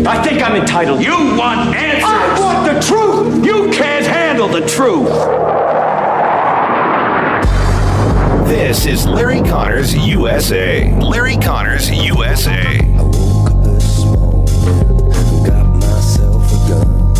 I think I'm entitled. You want answers! I want the truth! You can't handle the truth! This is Larry Connors USA. Larry Connors USA. I woke up this morning, got myself a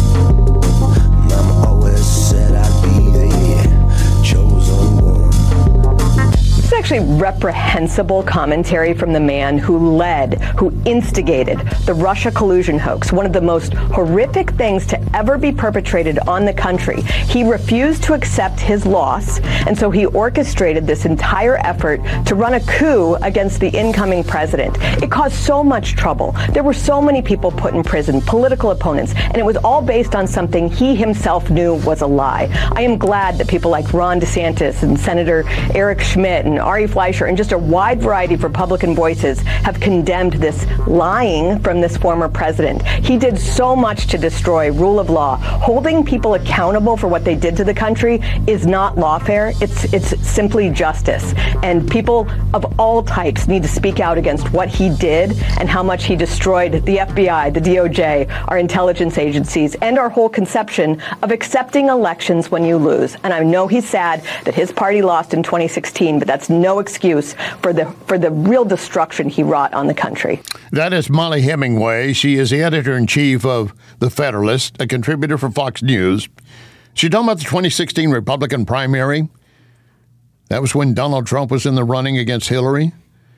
gun. Mama always said I'd be the chosen one. It's actually reprehensible commentary from the man who instigated the Russia collusion hoax, one of the most horrific things to ever be perpetrated on the country. He refused to accept his loss, and so he orchestrated this entire effort to run a coup against the incoming president. It caused so much trouble. There were so many people put in prison, political opponents, and it was all based on something he himself knew was a lie. I am glad that people like Ron DeSantis and Senator Eric Schmidt and Ari Fleischer and just a wide variety of Republican voices have condemned this lying from this former president. He did so much to destroy rule of law. Holding people accountable for what they did to the country is not lawfare. It's simply justice. And people of all types need to speak out against what he did and how much he destroyed the FBI, the DOJ, our intelligence agencies, and our whole conception of accepting elections when you lose. And I know he's sad that his party lost in 2016, but that's no excuse for the real destruction he wrought on the country. That is Mollie Hemingway. She is the editor-in-chief of The Federalist, a contributor for Fox News. She's talking about the 2016 Republican primary. That was when Donald Trump was in the running against Hillary.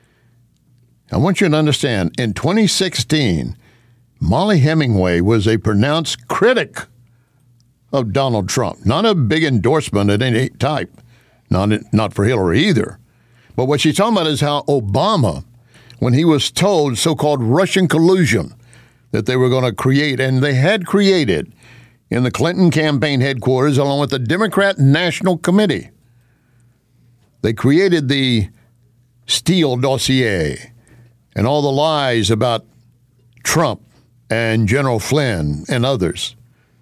I want you to understand, in 2016, Mollie Hemingway was a pronounced critic of Donald Trump. Not a big endorsement at any type. Not for Hillary either. But what she's talking about is how Obama, when he was told so-called Russian collusion that they were going to create, and they had created in the Clinton campaign headquarters along with the Democrat National Committee, they created the Steele dossier and all the lies about Trump and General Flynn and others.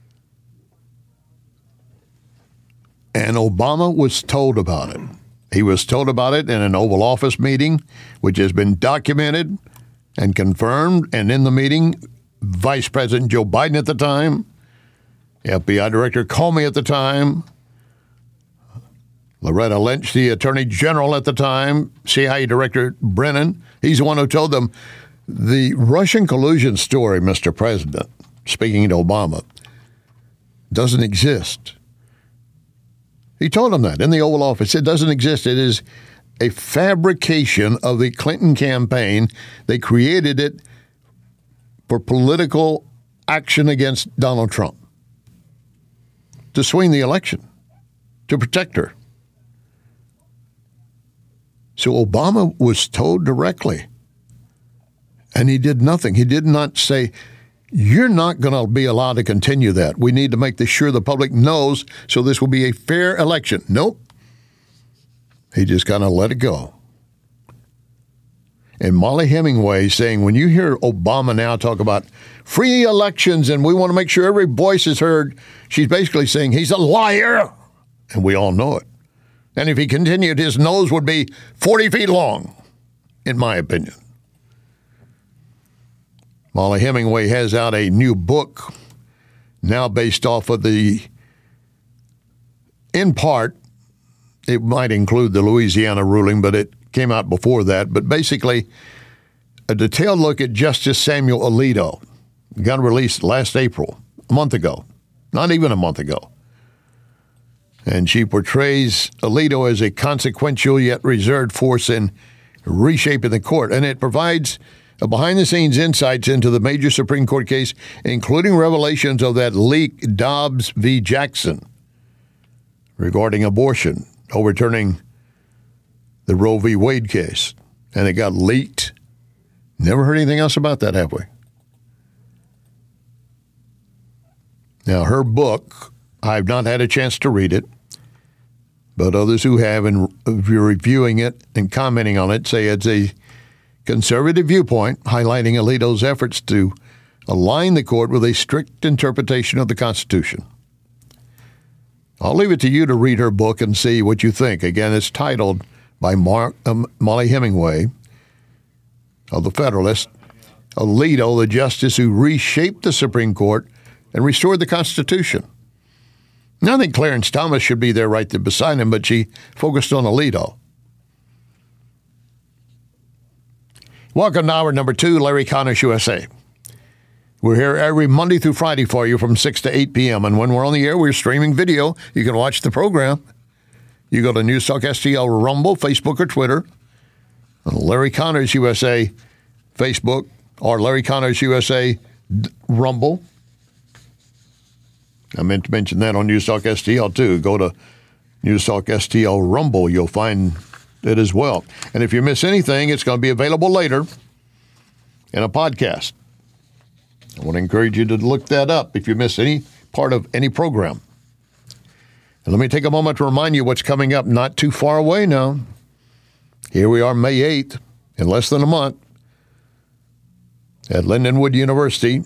And Obama was told about it. He was told about it in an Oval Office meeting, which has been documented and confirmed. And in the meeting, Vice President Joe Biden at the time, FBI Director Comey at the time, Loretta Lynch, the Attorney General at the time, CIA Director Brennan, he's the one who told them the Russian collusion story, Mr. President, speaking to Obama, doesn't exist. He told them that in the Oval Office. It doesn't exist. It is a fabrication of the Clinton campaign. They created it for political action against Donald Trump, to swing the election, to protect her. So Obama was told directly, and he did nothing. He did not say, you're not going to be allowed to continue that. We need to make sure the public knows so this will be a fair election. Nope. He just kind of let it go. And Mollie Hemingway saying, when you hear Obama now talk about free elections and we want to make sure every voice is heard, she's basically saying he's a liar. And we all know it. And if he continued, his nose would be 40 feet long, in my opinion. Mollie Hemingway has out a new book now based off of in part, it might include the Louisiana ruling, but it came out before that. But basically, a detailed look at Justice Samuel Alito. Got released last April, a month ago, not even a month ago. And she portrays Alito as a consequential yet reserved force in reshaping the court. And it provides behind-the-scenes insights into the major Supreme Court case, including revelations of that leak Dobbs v. Jackson regarding abortion, overturning the Roe v. Wade case. And it got leaked. Never heard anything else about that, have we? Now, her book, I've not had a chance to read it, but others who have, and reviewing it and commenting on it, say it's a conservative viewpoint, highlighting Alito's efforts to align the court with a strict interpretation of the Constitution. I'll leave it to you to read her book and see what you think. Again, it's titled by Mollie Hemingway of The Federalist, Alito, the justice who reshaped the Supreme Court and restored the Constitution. Now, I think Clarence Thomas should be there right there beside him, but she focused on Alito. Welcome to hour number 2, Larry Connors USA. We're here every Monday through Friday for you from 6 to 8 p.m. And when we're on the air, we're streaming video. You can watch the program. You go to Newstalk STL Rumble, Facebook, or Twitter. Larry Connors USA Facebook or Larry Connors USA Rumble. I meant to mention that on Newstalk STL too. Go to Newstalk STL Rumble. You'll find it as well. And if you miss anything, it's going to be available later in a podcast. I want to encourage you to look that up if you miss any part of any program. And let me take a moment to remind you what's coming up not too far away now. Here we are, May 8th, in less than a month, at Lindenwood University.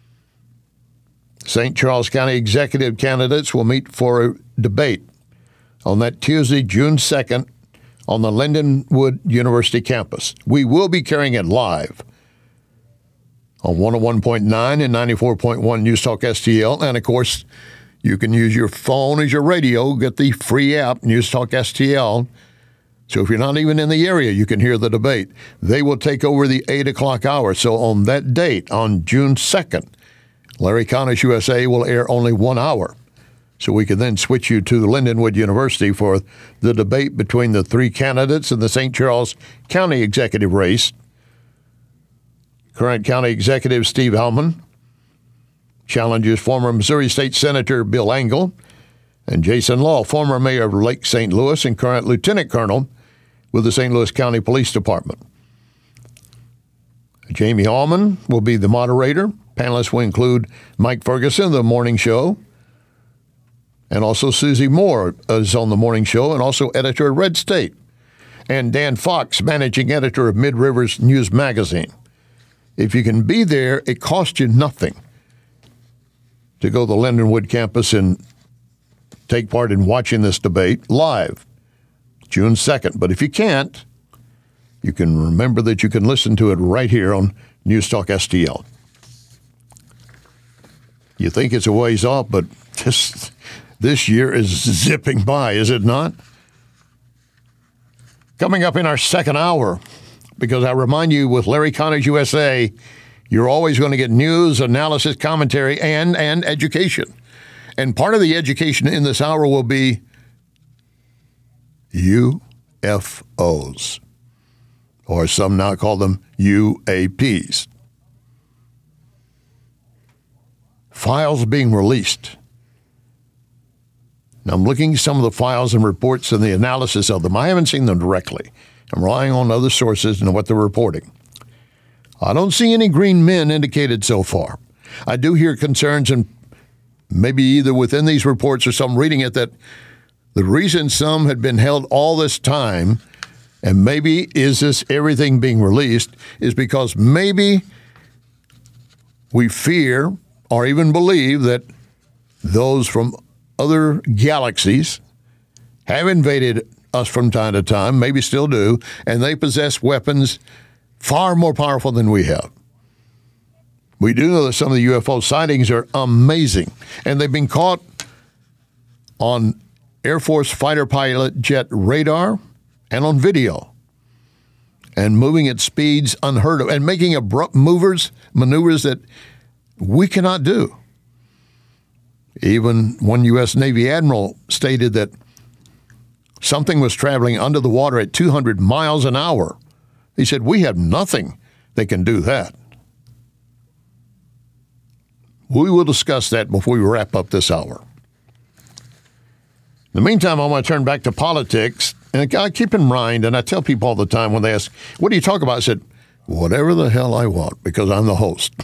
St. Charles County executive candidates will meet for a debate on that Tuesday, June 2nd, on the Lindenwood University campus. We will be carrying it live on 101.9 and 94.1 News Talk STL. And, of course, you can use your phone as your radio. Get the free app, News Talk STL. So if you're not even in the area, you can hear the debate. They will take over the 8 o'clock hour. So on that date, on June 2nd, Larry Connors USA will air only 1 hour. So we can then switch you to Lindenwood University for the debate between the 3 candidates in the St. Charles County executive race. Current County Executive Steve Hellman challenges former Missouri State Senator Bill Engel and Jason Law, former mayor of Lake St. Louis and current lieutenant colonel with the St. Louis County Police Department. Jamie Allman will be the moderator. Panelists will include Mike Ferguson, the morning show, and also Susie Moore is on the morning show, and also editor of Red State, and Dan Fox, managing editor of Mid Rivers News Magazine. If you can be there, it costs you nothing to go to the Lindenwood campus and take part in watching this debate live, June 2nd. But if you can't, you can remember that you can listen to it right here on News Talk STL. You think it's a ways off, but just this year is zipping by, is it not? Coming up in our second hour, because I remind you with Larry Connors USA, you're always going to get news, analysis, commentary, and education. And part of the education in this hour will be UFOs, or some now call them UAPs. Files being released. Now, I'm looking at some of the files and reports and the analysis of them. I haven't seen them directly. I'm relying on other sources and what they're reporting. I don't see any green men indicated so far. I do hear concerns, and maybe either within these reports or some reading it, that the reason some had been held all this time, and maybe is this everything being released, is because maybe we fear or even believe that those from other galaxies have invaded us from time to time, maybe still do, and they possess weapons far more powerful than we have. We do know that some of the UFO sightings are amazing, and they've been caught on Air Force fighter pilot jet radar and on video, and moving at speeds unheard of, and making abrupt maneuvers that we cannot do. Even one U.S. Navy admiral stated that something was traveling under the water at 200 miles an hour. He said, we have nothing that can do that. We will discuss that before we wrap up this hour. In the meantime, I want to turn back to politics. And I keep in mind, and I tell people all the time when they ask, what do you talk about? I said, whatever the hell I want, because I'm the host.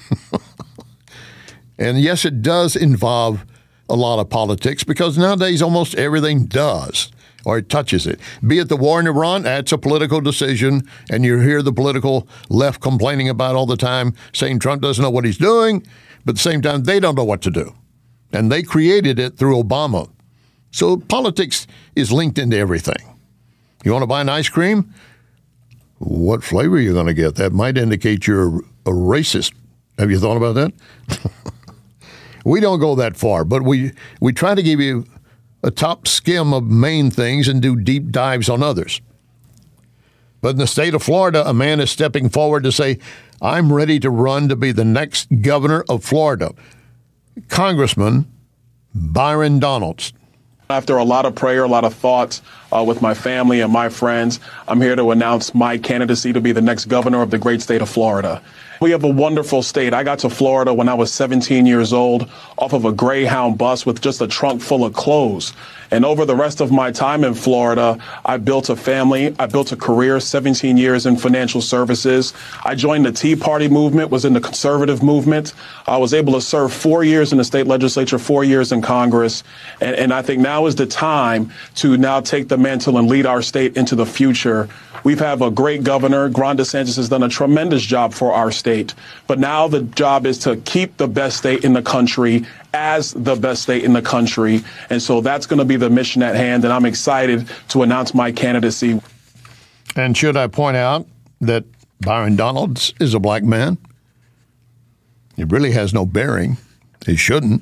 And yes, it does involve a lot of politics, because nowadays almost everything does, or it touches it. Be it the war in Iran, that's a political decision, and you hear the political left complaining about all the time, saying Trump doesn't know what he's doing, but at the same time, they don't know what to do. And they created it through Obama. So politics is linked into everything. You want to buy an ice cream? what flavor you're going to get. That might indicate you're a racist. Have you thought about that? We don't go that far, but we try to give you a top skim of main things and do deep dives on others. But in the state of Florida, a man is stepping forward to say, I'm ready to run to be the next governor of Florida. Congressman Byron Donalds. After a lot of prayer, a lot of thoughts with my family and my friends, I'm here to announce my candidacy to be the next governor of the great state of Florida. We have a wonderful state. I got to Florida when I was 17 years old off of a Greyhound bus with just a trunk full of clothes. And over the rest of my time in Florida, I built a family. I built a career, 17 years in financial services. I joined the Tea Party movement, was in the conservative movement. I was able to serve 4 years in the state legislature, 4 years in Congress. And I think now is the time to now take the mantle and lead our state into the future. We've had a great governor. Ron DeSantis has done a tremendous job for our state. But now the job is to keep the best state in the country as the best state in the country. And so that's going to be the mission at hand. And I'm excited to announce my candidacy. And should I point out that Byron Donalds is a black man? It really has no bearing. He shouldn't.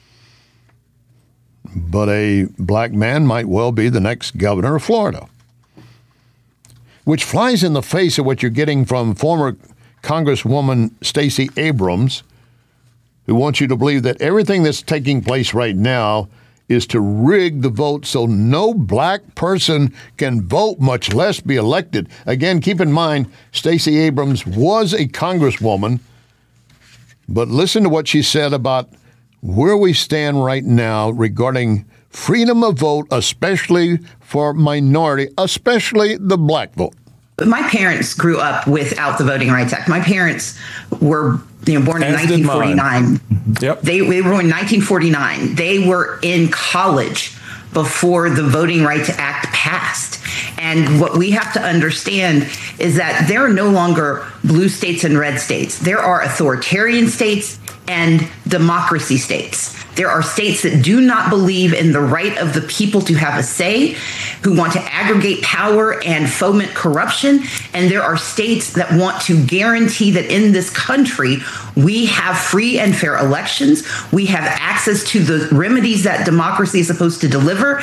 But a black man might well be the next governor of Florida, which flies in the face of what you're getting from former Congresswoman Stacey Abrams, who wants you to believe that everything that's taking place right now is to rig the vote so no black person can vote, much less be elected. Again, keep in mind, Stacey Abrams was a congresswoman, but listen to what she said about where we stand right now regarding freedom of vote, especially for minority, especially the black vote. My parents grew up without the Voting Rights Act. My parents were born in 1949. Yep. They were born in 1949. They were in college before the Voting Rights Act passed. And what we have to understand is that there are no longer blue states and red states. There are authoritarian states and democracy states. There are states that do not believe in the right of the people to have a say, who want to aggregate power and foment corruption. And there are states that want to guarantee that in this country, we have free and fair elections. We have access to the remedies that democracy is supposed to deliver.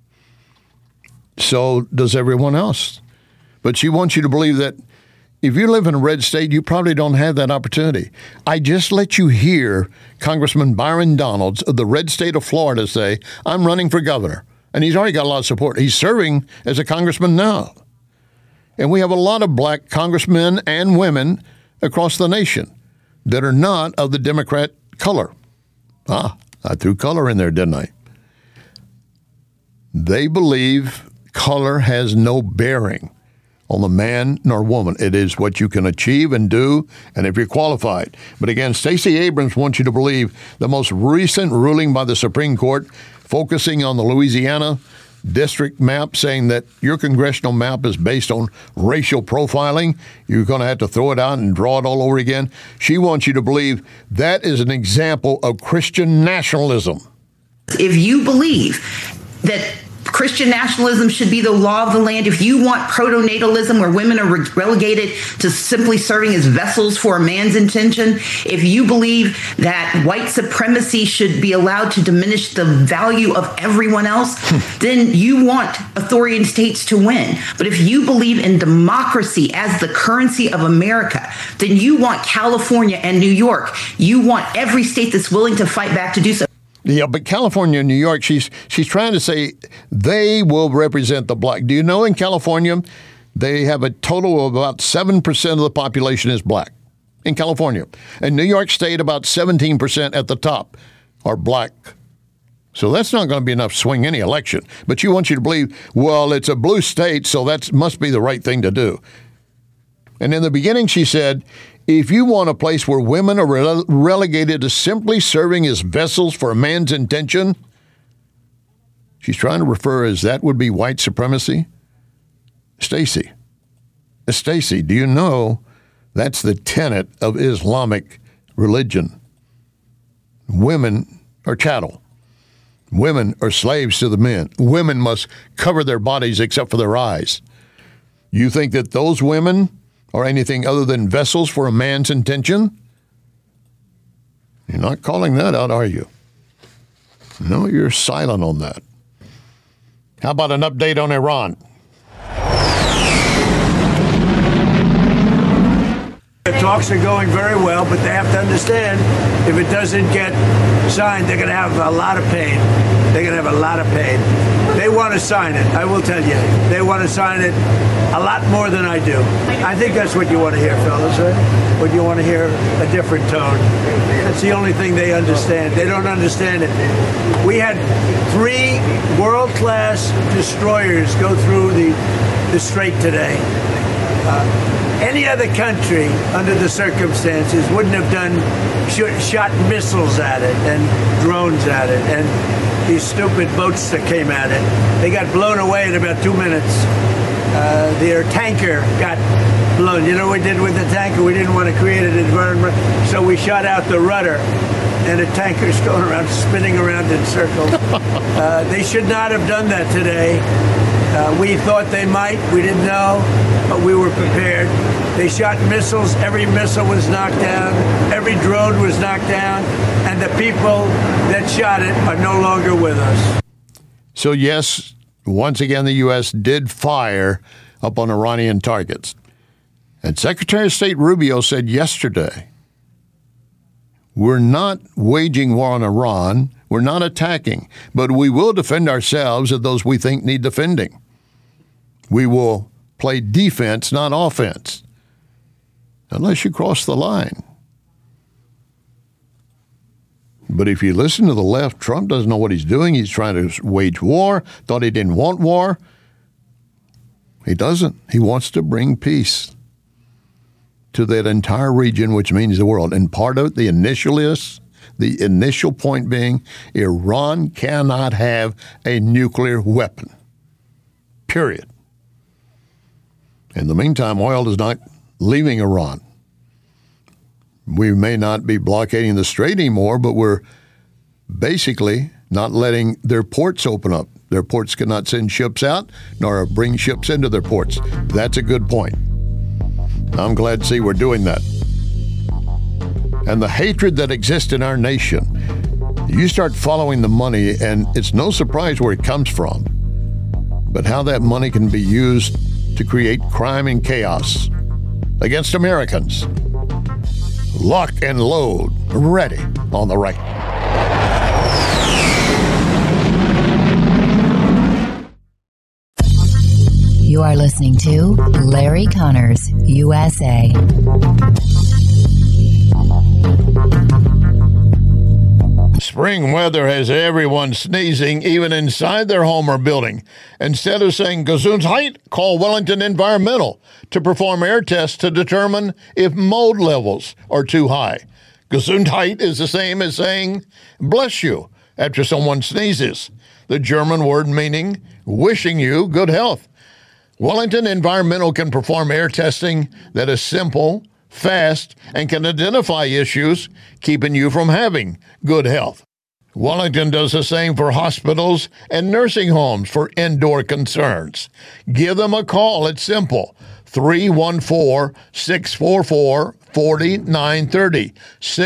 So does everyone else. But she wants you to believe that if you live in a red state, you probably don't have that opportunity. I just let you hear Congressman Byron Donalds of the red state of Florida say, I'm running for governor. And he's already got a lot of support. He's serving as a congressman now. And we have a lot of black congressmen and women across the nation that are not of the Democrat color. I threw color in there, didn't I? They believe color has no bearing on the man nor woman. It is what you can achieve and do, and if you're qualified. But again, Stacey Abrams wants you to believe the most recent ruling by the Supreme Court, focusing on the Louisiana district map, saying that your congressional map is based on racial profiling. You're going to have to throw it out and draw it all over again. She wants you to believe that is an example of Christian nationalism. If you believe that Christian nationalism should be the law of the land, if you want protonatalism where women are relegated to simply serving as vessels for a man's intention, if you believe that white supremacy should be allowed to diminish the value of everyone else, then you want authoritarian states to win. But if you believe in democracy as the currency of America, then you want California and New York. You want every state that's willing to fight back to do so. Yeah, but California and New York, she's trying to say they will represent the black. Do you know in California, they have a total of about 7% of the population is black in California. In New York State, about 17% at the top are black. So that's not going to be enough to swing any election. But she wants you to believe, well, it's a blue state, so that must be the right thing to do. And in the beginning, she said, if you want a place where women are relegated to simply serving as vessels for a man's intention, she's trying to refer as that would be white supremacy. Stacey, do you know that's the tenet of Islamic religion? Women are chattel. Women are slaves to the men. Women must cover their bodies except for their eyes. You think that those women are anything other than vessels for a man's intention? You're not calling that out, are you? No, you're silent on that. How about an update on Iran? The talks are going very well, but they have to understand if it doesn't get signed, they're going to have a lot of pain. They're going to have a lot of pain. They want to sign it, I will tell you. They want to sign it a lot more than I do. I think that's what you want to hear, fellas, right? But you want to hear a different tone. That's the only thing they understand. They don't understand it. We had 3 world-class destroyers go through the strait today. Any other country, under the circumstances, wouldn't have shot missiles at it and drones at it and these stupid boats that came at it. They got blown away in about 2 minutes. Their tanker got blown. You know what we did with the tanker? We didn't want to create an environment, so we shot out the rudder. And the tanker's going around, spinning around in circles. They should not have done that today. We thought they might. We didn't know, but we were prepared. They shot missiles. Every missile was knocked down. Every drone was knocked down. And the people that shot it are no longer with us. So, yes, once again, the U.S. did fire upon Iranian targets. And Secretary of State Rubio said yesterday, we're not waging war on Iran. We're not attacking, but we will defend ourselves of those we think need defending. We will play defense, not offense, unless you cross the line. But if you listen to the left, Trump doesn't know what he's doing. He's trying to wage war, thought he didn't want war. He doesn't. He wants to bring peace to that entire region, which means the world. And part of it, the initial point being, Iran cannot have a nuclear weapon. Period. In the meantime, oil is not leaving Iran. We may not be blockading the strait anymore, but we're basically not letting their ports open up. Their ports cannot send ships out, nor bring ships into their ports. That's a good point. I'm glad to see we're doing that. And the hatred that exists in our nation, you start following the money, and it's no surprise where it comes from, but how that money can be used to create crime and chaos against Americans. Lock and load, ready on the right. You are listening to Larry Connors, USA. Spring weather has everyone sneezing, even inside their home or building. Instead of saying Gesundheit, call Wellington Environmental to perform air tests to determine if mold levels are too high. Gesundheit is the same as saying bless you after someone sneezes, the German word meaning wishing you good health. Wellington Environmental can perform air testing that is simple, fast, and can identify issues keeping you from having good health. Wellington does the same for hospitals and nursing homes for indoor concerns. Give them a call. It's simple. 314-644-4930.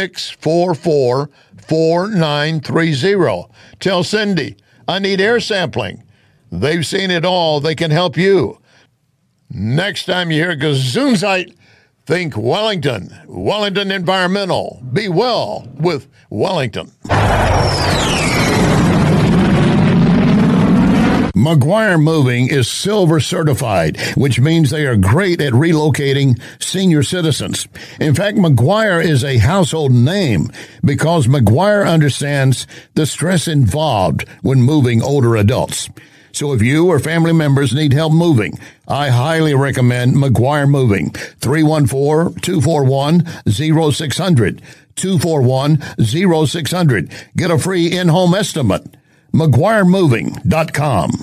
644-4930. Tell Cindy, I need air sampling. They've seen it all. They can help you. Next time you hear Gesundheit, think Wellington. Wellington Environmental. Be well with Wellington. McGuire Moving is Silver certified, which means they are great at relocating senior citizens. In fact, McGuire is a household name because McGuire understands the stress involved when moving older adults. So if you or family members need help moving, I highly recommend McGuire Moving. 314-241-0600. 241-0600. Get a free in-home estimate. McGuireMoving.com.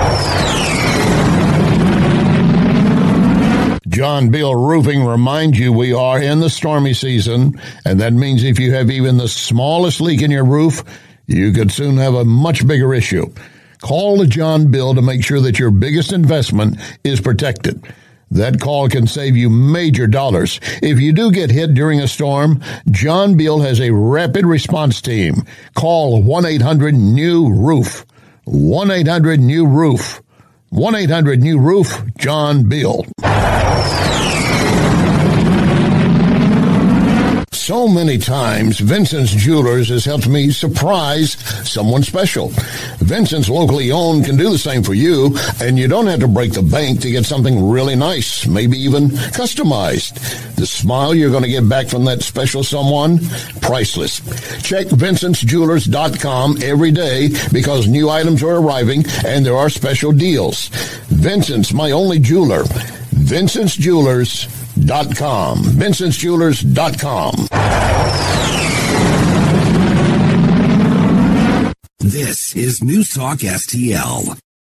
John Bill Roofing reminds you we are in the stormy season, and that means if you have even the smallest leak in your roof, you could soon have a much bigger issue. Call the John Bill to make sure that your biggest investment is protected. That call can save you major dollars. If you do get hit during a storm, John Beal has a rapid response team. Call 1-800-NEW-ROOF. 1-800-NEW-ROOF. 1-800-NEW-ROOF, John Beal. So many times, Vincent's Jewelers has helped me surprise someone special. Vincent's locally owned can do the same for you, and you don't have to break the bank to get something really nice, maybe even customized. The smile you're going to get back from that special someone, priceless. Check VincentsJewelers.com every day because new items are arriving and there are special deals. Vincent's, my only jeweler. VincentsJewelers.com. VincentsJewelers.com. This is News Talk STL.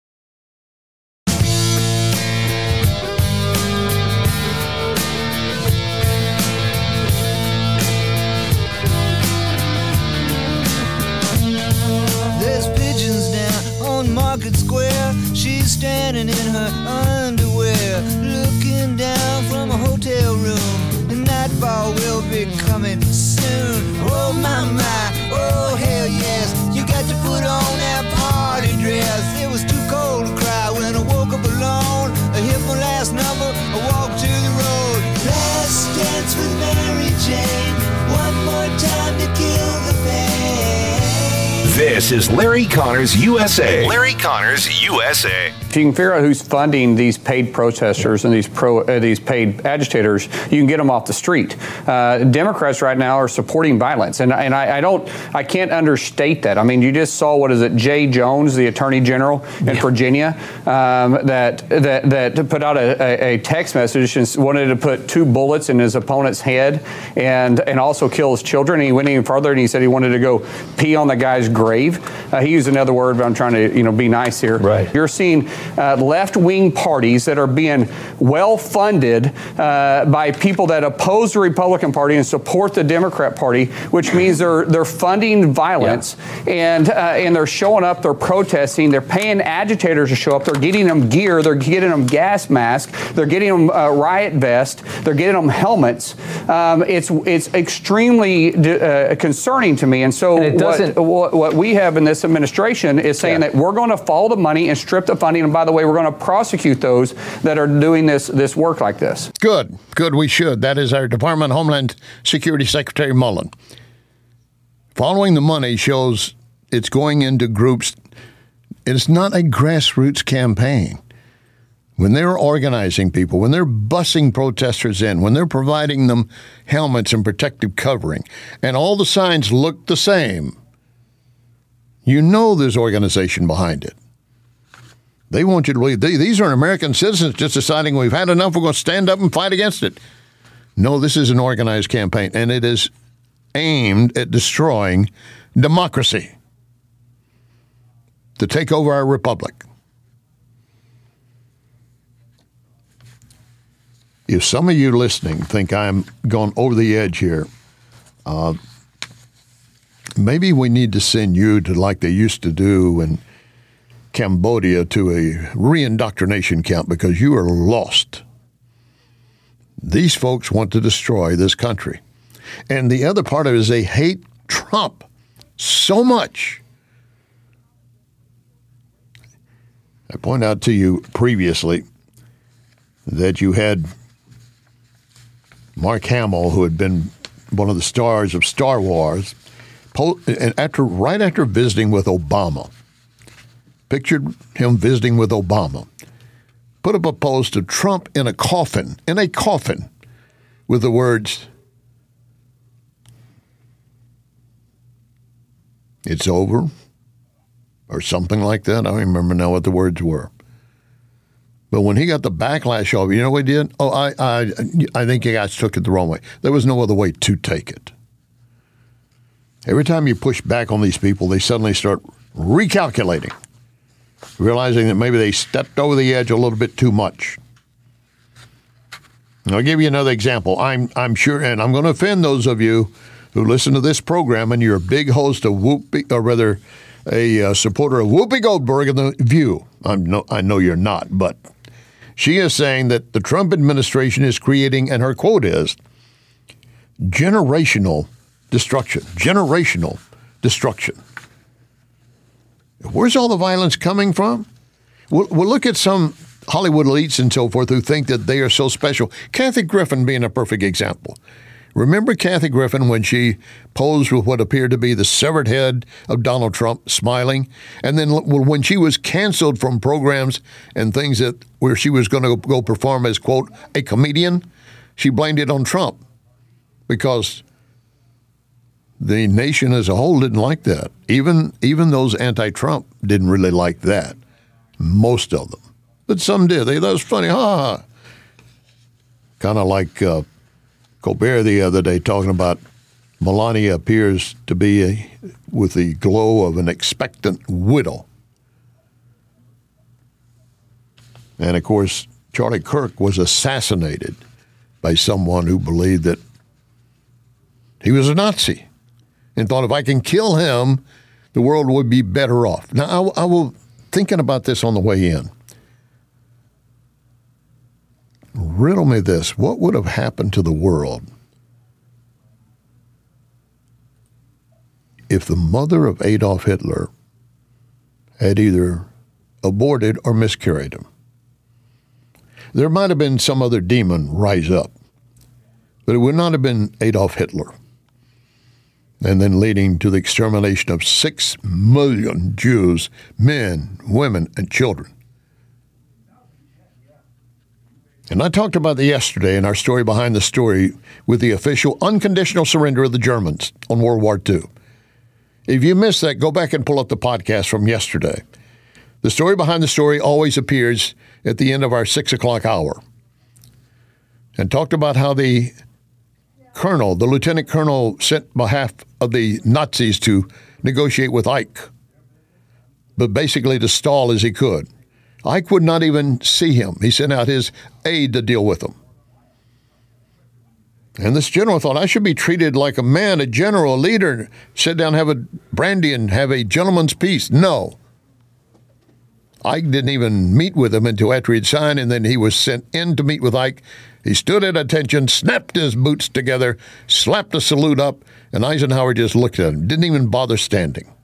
There's pigeons down on Market Square. She's standing in her underwear, looking down from a hotel room. The nightfall will be coming soon. Oh my, oh hell yes. You got to put on that party dress. It was too cold to cry when I woke up alone. I hit my last number, I walked to the road. Last dance with Mary Jane. One more time to kill the pain. This is Larry Connors USA. Larry Connors USA. If you can figure out who's funding these paid protesters and these paid agitators, you can get them off the street. Democrats right now are supporting violence, and I can't understate that. I mean, you just saw, Jay Jones, the Attorney General in Virginia, that put out a text message and wanted to put 2 bullets in his opponent's head and also kill his children. And he went even further and he said he wanted to go pee on the guy's grave. He used another word, but I'm trying to be nice here. Right. You're seeing left-wing parties that are being well-funded by people that oppose the Republican Party and support the Democrat Party, which means they're funding violence, and they're showing up, they're protesting, they're paying agitators to show up, they're getting them gear, they're getting them gas masks, they're getting them riot vests, they're getting them helmets. It's extremely concerning to me, and so what we have in this administration is saying that we're going to follow the money and strip the funding. And by the way, we're going to prosecute those that are doing this work like this. Good, we should. That is our Department of Homeland Security Secretary Mullen. Following the money shows it's going into groups. It's not a grassroots campaign. When they're organizing people, when they're busing protesters in, when they're providing them helmets and protective covering, and all the signs look the same, you know there's organization behind it. They want you to believe these are American citizens just deciding we've had enough, we're going to stand up and fight against it. No, this is an organized campaign, and it is aimed at destroying democracy, to take over our republic. If some of you listening think I'm going over the edge here, maybe we need to send you to, like they used to do in Cambodia, to a re-indoctrination camp because you are lost. These folks want to destroy this country. And the other part of it is they hate Trump so much. I pointed out to you previously that you had Mark Hamill, who had been one of the stars of Star Wars, and right after visiting with Obama, pictured him visiting with Obama, put up a post of Trump in a coffin, with the words, "It's over," or something like that. I don't remember now what the words were. But when he got the backlash of it, you know what he did? Oh, I think you guys took it the wrong way. There was no other way to take it. Every time you push back on these people, they suddenly start recalculating, realizing that maybe they stepped over the edge a little bit too much. And I'll give you another example. I'm sure, and I'm going to offend those of you who listen to this program and you're a big host of a supporter of Whoopi Goldberg and The View. I know you're not, but She is saying that the Trump administration is creating, and her quote is, generational destruction. Generational destruction. Where's all the violence coming from? We'll look at some Hollywood elites and so forth who think that they are so special. Kathy Griffin being a perfect example. Remember Kathy Griffin when she posed with what appeared to be the severed head of Donald Trump, smiling? And then when she was canceled from programs and things that where she was going to go perform as, quote, a comedian, she blamed it on Trump because the nation as a whole didn't like that. Even those anti-Trump didn't really like that, most of them. But some did. They thought it was funny. Ha! Kind of like Colbert the other day talking about Melania appears to be with the glow of an expectant widow. And, of course, Charlie Kirk was assassinated by someone who believed that he was a Nazi and thought if I can kill him, the world would be better off. Now, I was thinking about this on the way in. Riddle me this. What would have happened to the world if the mother of Adolf Hitler had either aborted or miscarried him? There might have been some other demon rise up, but it would not have been Adolf Hitler. And then leading to the extermination of 6 million Jews, men, women, and children. And I talked about that yesterday in our story behind the story with the official unconditional surrender of the Germans on World War II. If you missed that, go back and pull up the podcast from yesterday. The story behind the story always appears at the end of our 6 o'clock hour. And talked about how the colonel, the lieutenant colonel, sent behalf of the Nazis to negotiate with Ike, but basically to stall as he could. Ike would not even see him. He sent out his aide to deal with him. And this general thought, I should be treated like a man, a general, a leader, sit down, have a brandy, and have a gentleman's peace. No. Ike didn't even meet with him until after he'd signed, and then he was sent in to meet with Ike. He stood at attention, snapped his boots together, slapped a salute up, and Eisenhower just looked at him, didn't even bother standing.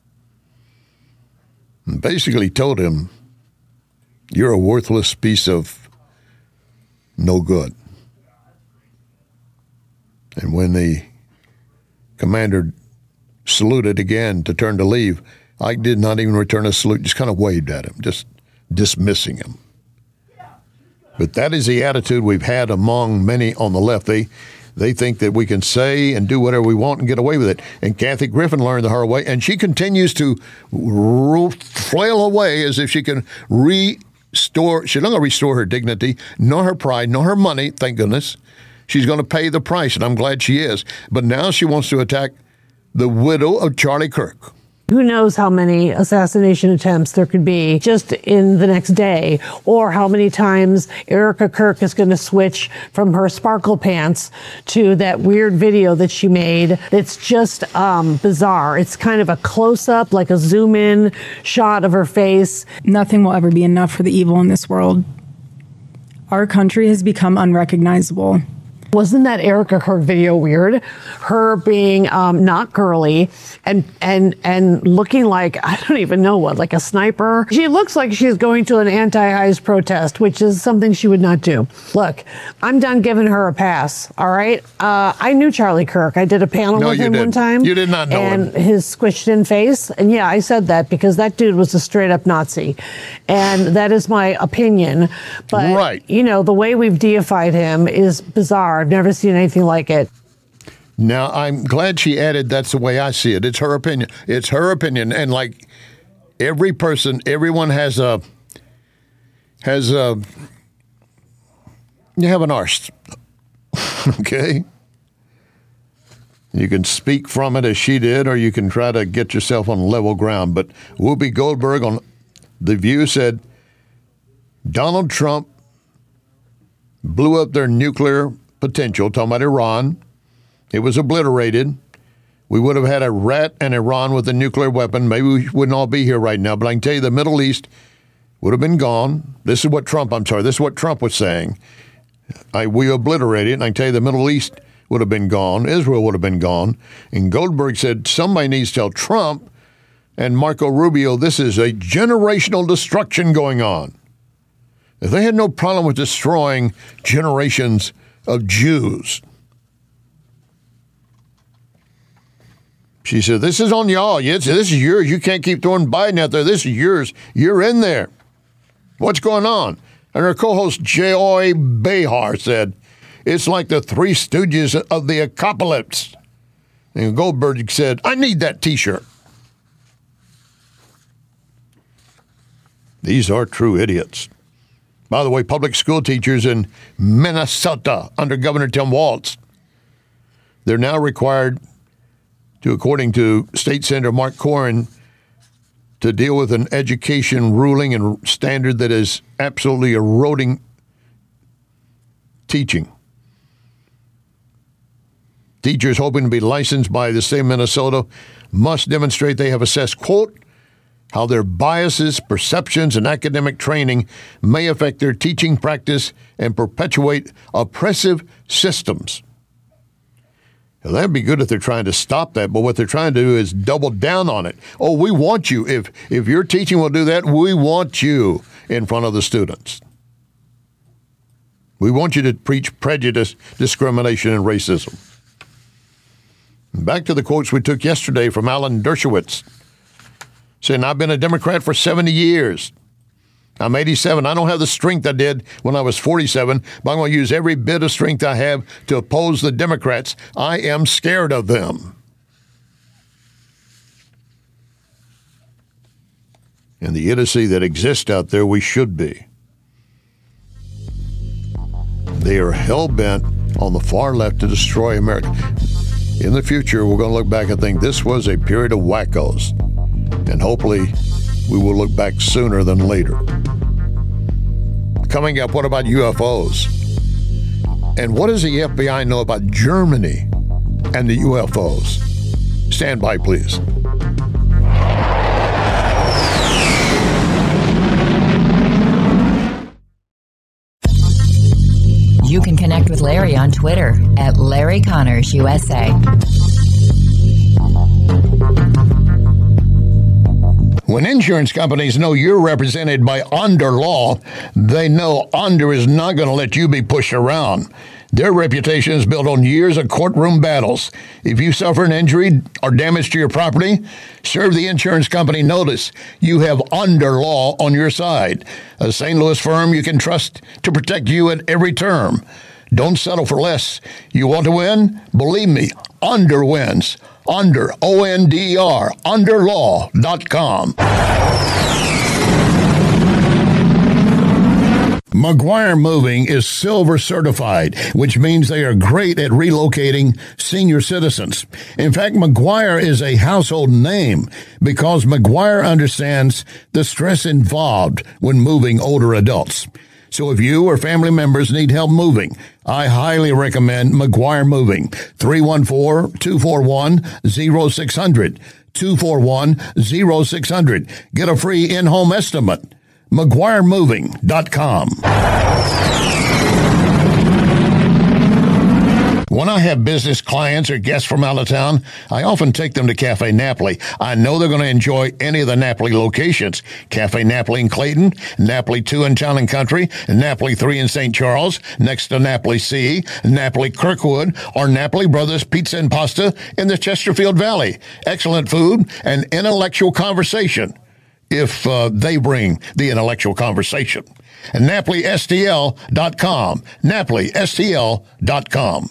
And basically told him, you're a worthless piece of no good. And when the commander saluted again to turn to leave, Ike did not even return a salute, just kind of waved at him, just dismissing him. But that is the attitude we've had among many on the left. They think that we can say and do whatever we want and get away with it. And Kathy Griffin learned the hard way, and she continues to flail away as if she can restore. She's not going to restore her dignity, nor her pride, nor her money, thank goodness. She's going to pay the price, and I'm glad she is. But now she wants to attack the widow of Charlie Kirk. Who knows how many assassination attempts there could be just in the next day, or how many times Erica Kirk is going to switch from her sparkle pants to that weird video that she made. It's just bizarre. It's kind of a close-up, like a zoom-in shot of her face. Nothing will ever be enough for the evil in this world. Our country has become unrecognizable. Wasn't that Erica Kirk video weird? Her being not girly and looking like, I don't even know what, like a sniper. She looks like she's going to an anti-ICE protest, which is something she would not do. Look, I'm done giving her a pass, all right? I knew Charlie Kirk. I did a panel with him one time. You did not know him. And his squished in face. And yeah, I said that because that dude was a straight up Nazi. And that is my opinion. But, right. You know, the way we've deified him is bizarre. I've never seen anything like it. Now, I'm glad she added that's the way I see it. It's her opinion. It's her opinion. And like every person, everyone you have an arse. Okay? You can speak from it as she did, or you can try to get yourself on level ground. But Whoopi Goldberg on The View said Donald Trump blew up their nuclear potential, talking about Iran. It was obliterated. We would have had a rat and Iran with a nuclear weapon. Maybe we wouldn't all be here right now. But I can tell you the Middle East would have been gone. This is what Trump was saying. We obliterated it, and I can tell you the Middle East would have been gone. Israel would have been gone. And Goldberg said, somebody needs to tell Trump and Marco Rubio, this is a generational destruction going on. If they had no problem with destroying generations of Jews. She said, this is on y'all. This is yours. You can't keep throwing Biden out there. This is yours. You're in there. What's going on? And her co-host, Joy Behar, said, it's like the Three Stooges of the apocalypse. And Goldberg said, I need that T-shirt. These are true idiots. By the way, public school teachers in Minnesota under Governor Tim Walz, they're now required to, according to State Senator Mark Corrin, to deal with an education ruling and standard that is absolutely eroding teaching. Teachers hoping to be licensed by the state of Minnesota must demonstrate they have assessed, quote, how their biases, perceptions, and academic training may affect their teaching practice and perpetuate oppressive systems. Now, that'd be good if they're trying to stop that, but what they're trying to do is double down on it. Oh, we want you. If your teaching will do that, we want you in front of the students. We want you to preach prejudice, discrimination, and racism. Back to the quotes we took yesterday from Alan Dershowitz, saying, I've been a Democrat for 70 years. I'm 87. I don't have the strength I did when I was 47, but I'm going to use every bit of strength I have to oppose the Democrats. I am scared of them. And the idiocy that exists out there, we should be. They are hell-bent on the far left to destroy America. In the future, we're going to look back and think this was a period of wackos. And hopefully, we will look back sooner than later. Coming up, what about UFOs? And what does the FBI know about Germany and the UFOs? Stand by, please. You can connect with Larry on Twitter at Larry Connors USA. When insurance companies know you're represented by Onder Law, they know Onder is not going to let you be pushed around. Their reputation is built on years of courtroom battles. If you suffer an injury or damage to your property, serve the insurance company notice. You have Onder Law on your side, a St. Louis firm you can trust to protect you at every term. Don't settle for less. You want to win? Believe me, Onder wins. Onder, O-N-D-R, underlaw.com. McGuire Moving is Silver certified, which means they are great at relocating senior citizens. In fact, McGuire is a household name because McGuire understands the stress involved when moving older adults. So if you or family members need help moving, I highly recommend McGuire Moving. 314-241-0600. 241-0600. Get a free in-home estimate. McGuireMoving.com. When I have business clients or guests from out of town, I often take them to Cafe Napoli. I know they're going to enjoy any of the Napoli locations. Cafe Napoli in Clayton, Napoli 2 in Town and Country, Napoli 3 in St. Charles, next to Napoli C, Napoli Kirkwood, or Napoli Brothers Pizza and Pasta in the Chesterfield Valley. Excellent food and intellectual conversation, if they bring the intellectual conversation. And NapoliSTL.com. NapoliSTL.com.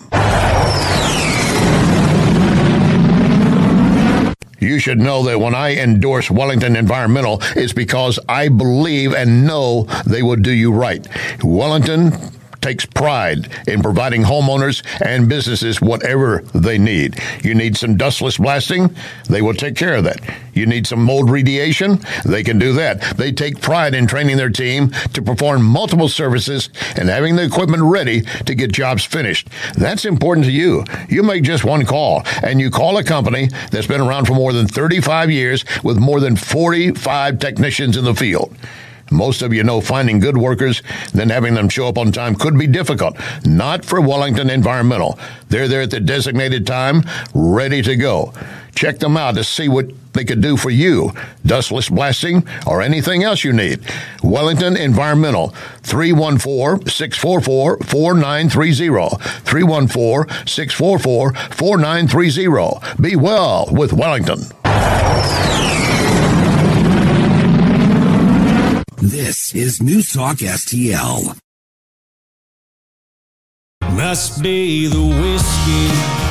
You should know that when I endorse Wellington Environmental, it's because I believe and know they will do you right. Wellington takes pride in providing homeowners and businesses whatever they need. You need some dustless blasting? They will take care of that. You need some mold remediation? They can do that. They take pride in training their team to perform multiple services and having the equipment ready to get jobs finished. That's important to you. You make just one call, and you call a company that's been around for more than 35 years with more than 45 technicians in the field. Most of you know finding good workers, then having them show up on time could be difficult. Not for Wellington Environmental. They're there at the designated time, ready to go. Check them out to see what they could do for you. Dustless blasting or anything else you need. Wellington Environmental, 314-644-4930. 314-644-4930. Be well with Wellington. This is News Talk STL. Must be the whiskey.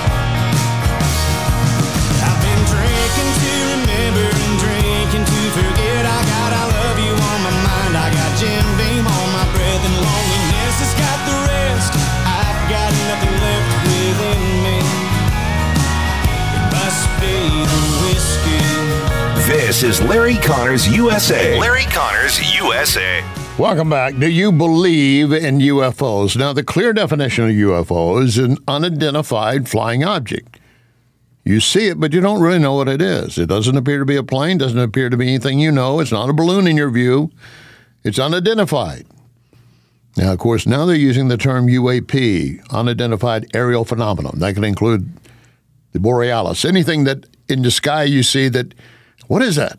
I've been drinking to remember and drinking to forget. I love you on my mind. I got Jim Beam on my breath, and loneliness has got the rest. I've got nothing left within me. It must be the whiskey. This is Larry Connors USA. Larry Connors USA. Welcome back. Do you believe in UFOs? Now, the clear definition of UFO is an unidentified flying object. You see it, but you don't really know what it is. It doesn't appear to be a plane, doesn't appear to be anything you know. It's not a balloon in your view. It's unidentified. Now, of course, now they're using the term UAP, unidentified aerial phenomenon. That can include the Borealis, anything that in the sky you see that, what is that?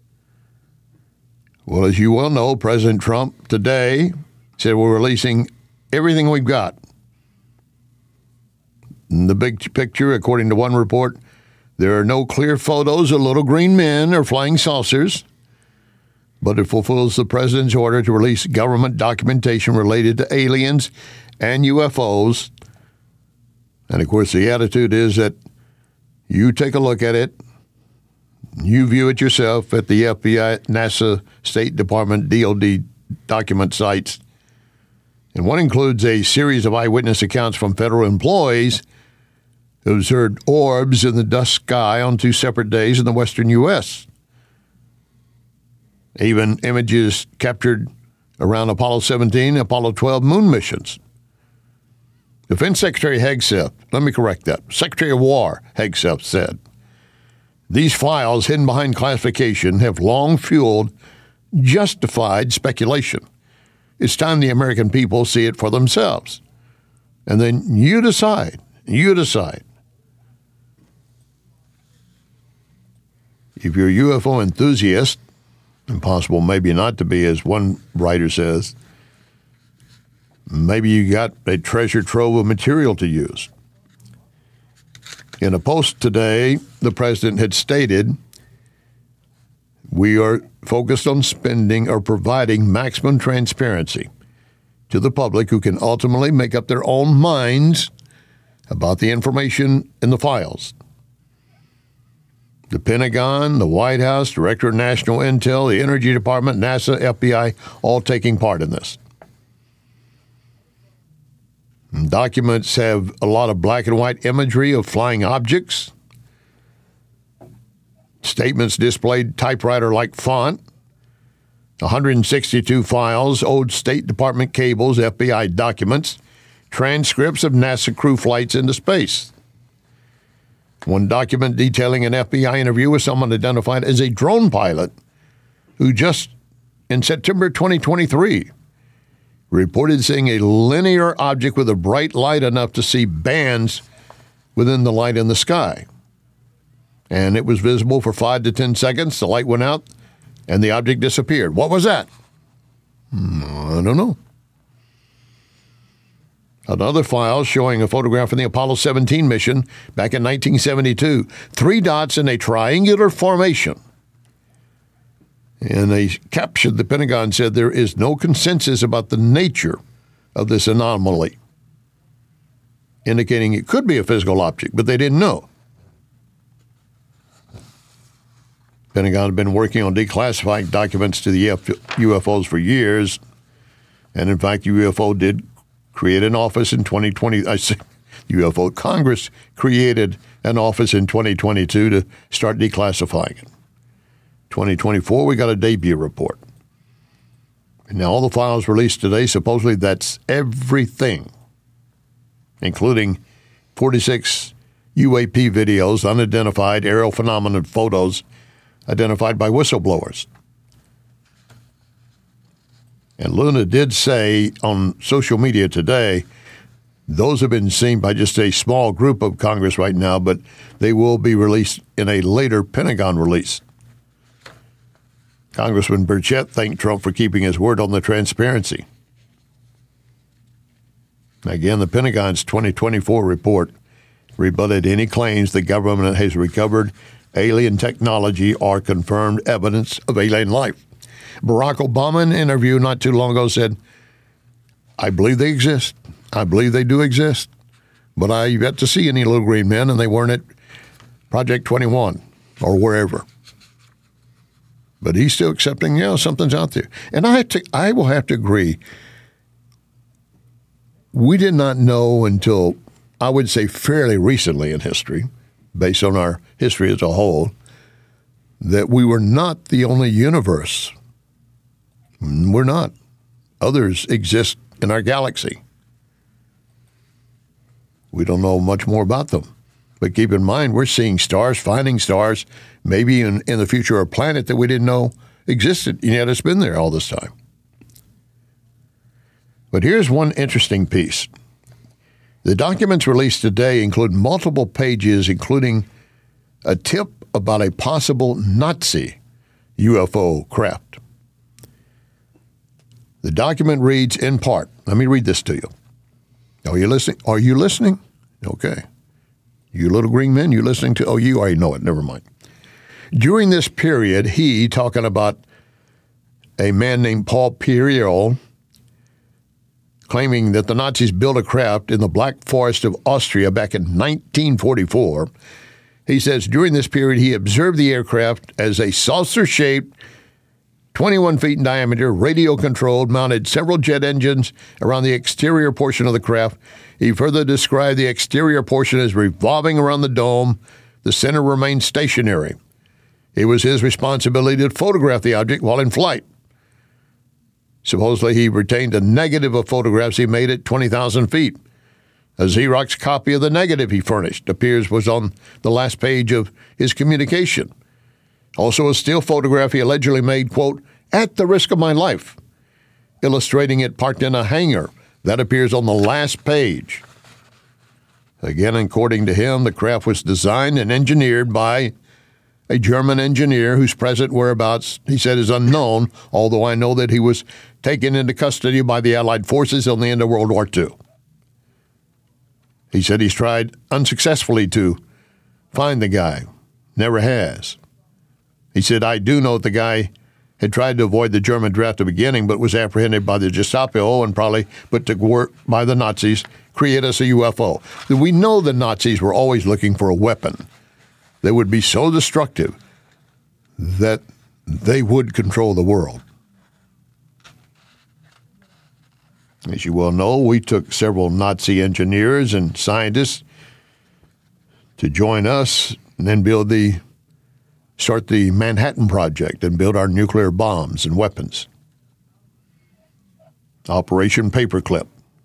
Well, as you well know, President Trump today said we're releasing everything we've got. In the big picture, according to one report, there are no clear photos of little green men or flying saucers, but it fulfills the president's order to release government documentation related to aliens and UFOs. And, of course, the attitude is that you take a look at it, you view it yourself at the FBI, NASA, State Department, DOD document sites. And one includes a series of eyewitness accounts from federal employees who observed orbs in the dusk sky on 2 separate days in the western U.S. Even images captured around Apollo 17 and Apollo 12 moon missions. Defense Secretary Hegseth, let me correct that, Secretary of War Hegseth said, these files hidden behind classification have long fueled justified speculation. It's time the American people see it for themselves. And then you decide. You decide. If you're a UFO enthusiast, impossible maybe not to be, as one writer says, maybe you got a treasure trove of material to use. In a post today, the president had stated, we are focused on spending or providing maximum transparency to the public who can ultimately make up their own minds about the information in the files. The Pentagon, the White House, Director of National Intel, the Energy Department, NASA, FBI, all taking part in this. Documents have a lot of black and white imagery of flying objects. Statements displayed typewriter-like font. 162 files, old State Department cables, FBI documents, transcripts of NASA crew flights into space. One document detailing an FBI interview with someone identified as a drone pilot who just in September 2023 reported seeing a linear object with a bright light enough to see bands within the light in the sky. And it was visible for 5 to 10 seconds. The light went out, and the object disappeared. What was that? I don't know. Another file showing a photograph from the Apollo 17 mission back in 1972. 3 dots in a triangular formation. And a caption, the Pentagon said, there is no consensus about the nature of this anomaly, indicating it could be a physical object, but they didn't know. Pentagon had been working on declassifying documents to the UFOs for years. And in fact, UFO did create an office in 2020. UFO Congress created an office in 2022 to start declassifying it. 2024, we got a debut report. And now all the files released today, supposedly that's everything, including 46 UAP videos, unidentified aerial phenomenon photos identified by whistleblowers. And Luna did say on social media today, those have been seen by just a small group of Congress right now, but they will be released in a later Pentagon release. Congressman Burchett thanked Trump for keeping his word on the transparency. Again, the Pentagon's 2024 report rebutted any claims the government has recovered alien technology or confirmed evidence of alien life. Barack Obama, in an interview not too long ago, said, I believe they exist. I believe they do exist. But I've yet to see any little green men, and they weren't at Project 21 or wherever. But he's still accepting, something's out there. And I will have to agree. We did not know until, I would say, fairly recently in history, based on our history as a whole, that we were not the only universe. We're not. Others exist in our galaxy. We don't know much more about them. But keep in mind, we're seeing stars, finding stars, maybe in the future a planet that we didn't know existed, and yet it's been there all this time. But here's one interesting piece. The documents released today include multiple pages, including a tip about a possible Nazi UFO craft. The document reads in part, let me read this to you. Are you listening? Are you listening? Okay. You little green men, you listening to? Oh, you already know it. Never mind. During this period, he, talking about a man named Paul Pierriol, claiming that the Nazis built a craft in the Black Forest of Austria back in 1944. He says during this period, he observed the aircraft as a saucer-shaped, 21 feet in diameter, radio-controlled, mounted several jet engines around the exterior portion of the craft. He further described the exterior portion as revolving around the dome. The center remained stationary. It was his responsibility to photograph the object while in flight. Supposedly, he retained a negative of photographs he made at 20,000 feet. A Xerox copy of the negative he furnished appears was on the last page of his communication. Also, a still photograph he allegedly made, quote, at the risk of my life, illustrating it parked in a hangar. That appears on the last page. Again, according to him, the craft was designed and engineered by a German engineer whose present whereabouts, he said, is unknown, although I know that he was taken into custody by the Allied forces on the end of World War II. He said he's tried unsuccessfully to find the guy. Never has. He said, I do know the guy had tried to avoid the German draft at the beginning, but was apprehended by the Gestapo and probably put to work by the Nazis, create us a UFO. We know the Nazis were always looking for a weapon that would be so destructive that they would control the world. As you well know, we took several Nazi engineers and scientists to join us and then start the Manhattan Project and build our nuclear bombs and weapons. Operation Paperclip.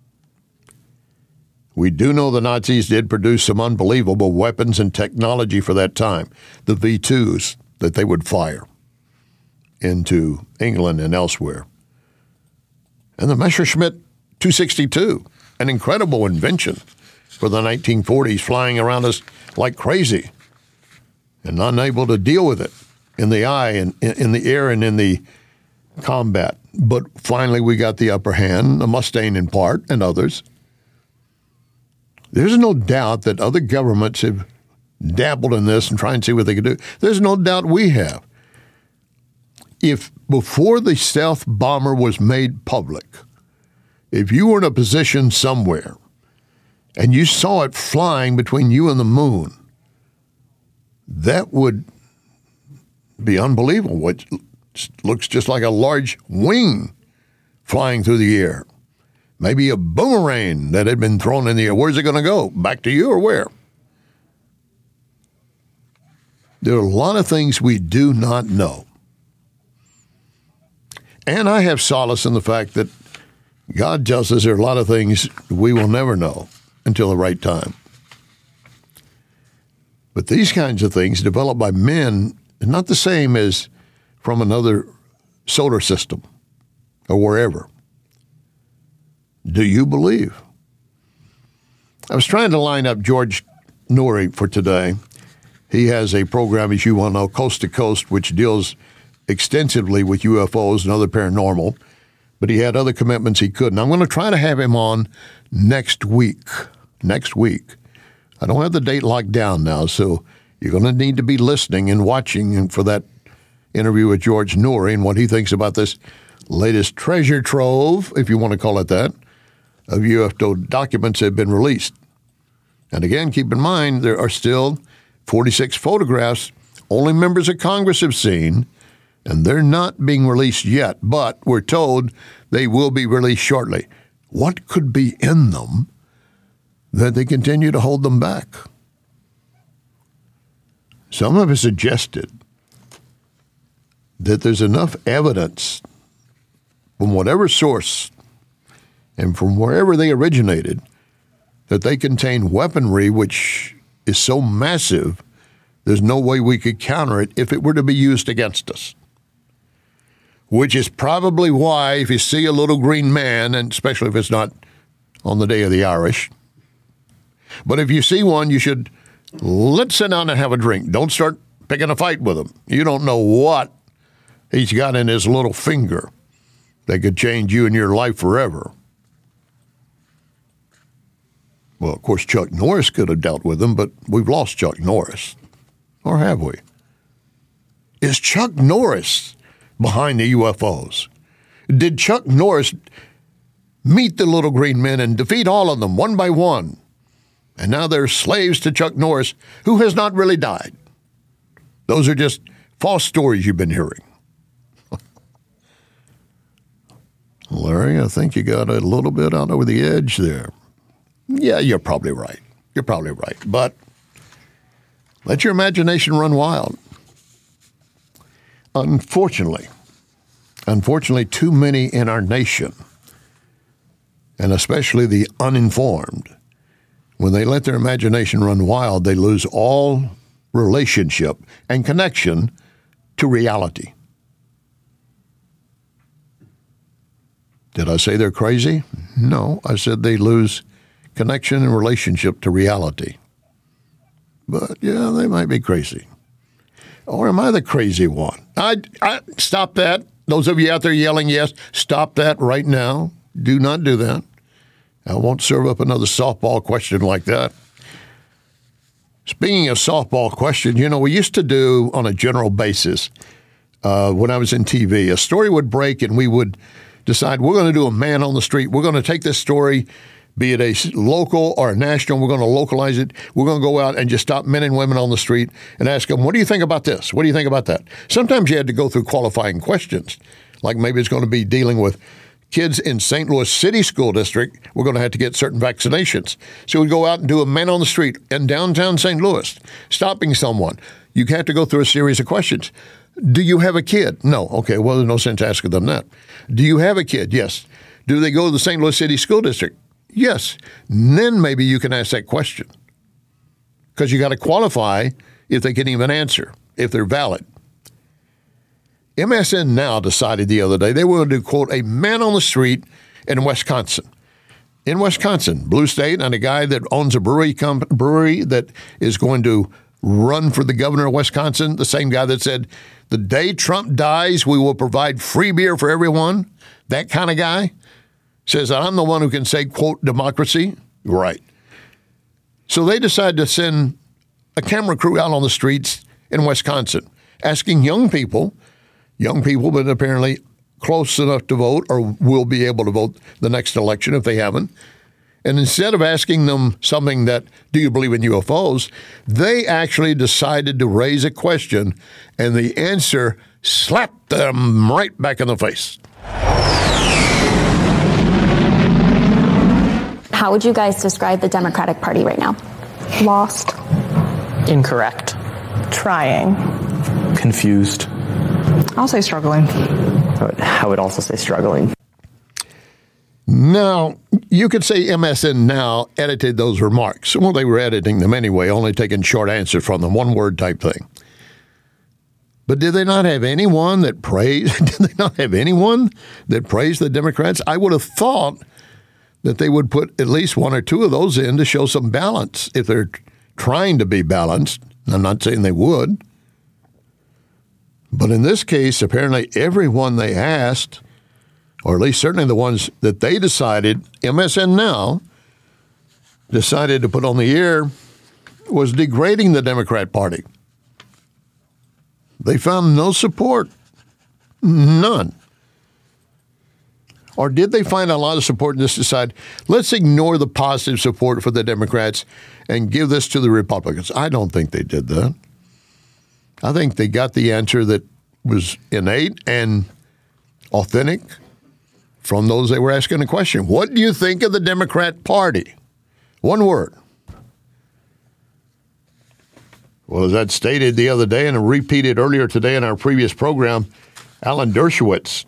We do know the Nazis did produce some unbelievable weapons and technology for that time, the V2s that they would fire into England and elsewhere. And the Messerschmitt 262, an incredible invention for the 1940s, flying around us like crazy and unable to deal with it in the eye and in the air and in the combat. But finally we got the upper hand, the Mustang in part, and others. There's no doubt that other governments have dabbled in this and tried and see what they could do. There's no doubt we have. If before the stealth bomber was made public, if you were in a position somewhere and you saw it flying between you and the moon, that would be unbelievable. What looks just like a large wing flying through the air. Maybe a boomerang that had been thrown in the air. Where's it going to go? Back to you or where? There are a lot of things we do not know. And I have solace in the fact that God tells us there are a lot of things we will never know until the right time. But these kinds of things developed by men are not the same as from another solar system or wherever. Do you believe? I was trying to line up George Noory for today. He has a program, as you well know, Coast to Coast, which deals extensively with UFOs and other paranormal, but he had other commitments he couldn't. I'm going to try to have him on next week. Next week. I don't have the date locked down now, so you're going to need to be listening and watching for that interview with George Noory and what he thinks about this latest treasure trove, if you want to call it that, of UFO documents that have been released. And again, keep in mind, there are still 46 photographs only members of Congress have seen, and they're not being released yet, but we're told they will be released shortly. What could be in them that they continue to hold them back? Some have suggested that there's enough evidence from whatever source and from wherever they originated that they contain weaponry which is so massive there's no way we could counter it if it were to be used against us. Which is probably why if you see a little green man, and especially if it's not on the Day of the Irish, but if you see one, you should, let's sit down and have a drink. Don't start picking a fight with him. You don't know what he's got in his little finger that could change you and your life forever. Well, of course, Chuck Norris could have dealt with him, but we've lost Chuck Norris. Or have we? Is Chuck Norris behind the UFOs? Did Chuck Norris meet the little green men and defeat all of them one by one? And now they're slaves to Chuck Norris, who has not really died. Those are just false stories you've been hearing. Larry, I think you got a little bit out over the edge there. Yeah, you're probably right. You're probably right. But let your imagination run wild. Unfortunately, too many in our nation, and especially the uninformed, when they let their imagination run wild, they lose all relationship and connection to reality. Did I say they're crazy? No, I said they lose connection and relationship to reality. But, yeah, they might be crazy. Or am I the crazy one? I stop that. Those of you out there yelling yes, stop that right now. Do not do that. I won't serve up another softball question like that. Speaking of softball questions, you know, we used to do on a general basis when I was in TV, a story would break and we would decide we're going to do a man on the street. We're going to take this story, be it a local or a national, we're going to localize it. We're going to go out and just stop men and women on the street and ask them, what do you think about this? What do you think about that? Sometimes you had to go through qualifying questions, like maybe it's going to be dealing with kids in St. Louis City School District. We're going to have to get certain vaccinations. So we'd go out and do a man on the street in downtown St. Louis, stopping someone. You have to go through a series of questions. Do you have a kid? No. Okay, well, there's no sense asking them that. Do you have a kid? Yes. Do they go to the St. Louis City School District? Yes. And then maybe you can ask that question because you got to qualify if they can even answer, if they're valid. MSN Now decided the other day they were going to do, quote, a man on the street in Wisconsin. In Wisconsin, blue state, and a guy that owns a brewery that is going to run for the governor of Wisconsin, the same guy that said, the day Trump dies, we will provide free beer for everyone. That kind of guy says, I'm the one who can say, quote, democracy. Right. So they decided to send a camera crew out on the streets in Wisconsin, asking young people, but apparently close enough to vote or will be able to vote the next election if they haven't. And instead of asking them something that, do you believe in UFOs, they actually decided to raise a question, and the answer slapped them right back in the face. How would you guys describe the Democratic Party right now? Lost. Incorrect. Trying. Confused. I'll say struggling. I would also say struggling. Now, you could say MSN Now edited those remarks. Well, they were editing them anyway, only taking short answers from them, one-word type thing. But did they not have anyone that praised? Did they not have anyone that praised the Democrats? I would have thought that they would put at least one or two of those in to show some balance if they're trying to be balanced. I'm not saying they would. But in this case, apparently everyone they asked, or at least certainly the ones that they decided, MSN Now, decided to put on the air, was degrading the Democrat Party. They found no support. None. Or did they find a lot of support and just decide, let's ignore the positive support for the Democrats and give this to the Republicans? I don't think they did that. I think they got the answer that was innate and authentic from those they were asking the question. What do you think of the Democrat Party? One word. Well, as I stated the other day and repeated earlier today in our previous program, Alan Dershowitz,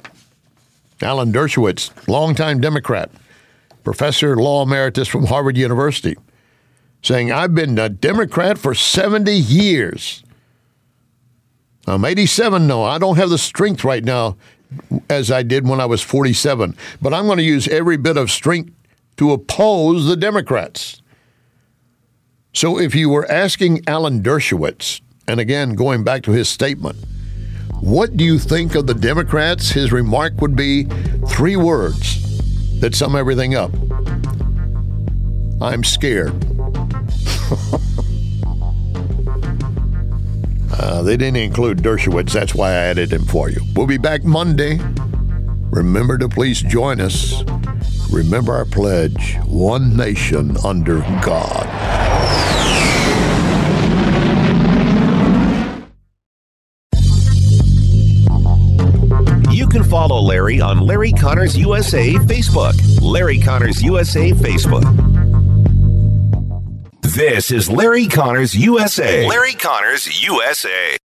longtime Democrat, professor of law emeritus from Harvard University, saying, I've been a Democrat for 70 years. I'm 87 now. I don't have the strength right now as I did when I was 47, but I'm going to use every bit of strength to oppose the Democrats. So if you were asking Alan Dershowitz, and again, going back to his statement, what do you think of the Democrats? His remark would be 3 words that sum everything up. I'm scared. They didn't include Dershowitz. That's why I added him for you. We'll be back Monday. Remember to please join us. Remember our pledge, one nation under God. You can follow Larry on Larry Connors USA Facebook. Larry Connors USA Facebook. This is Larry Connors USA. Larry Connors USA.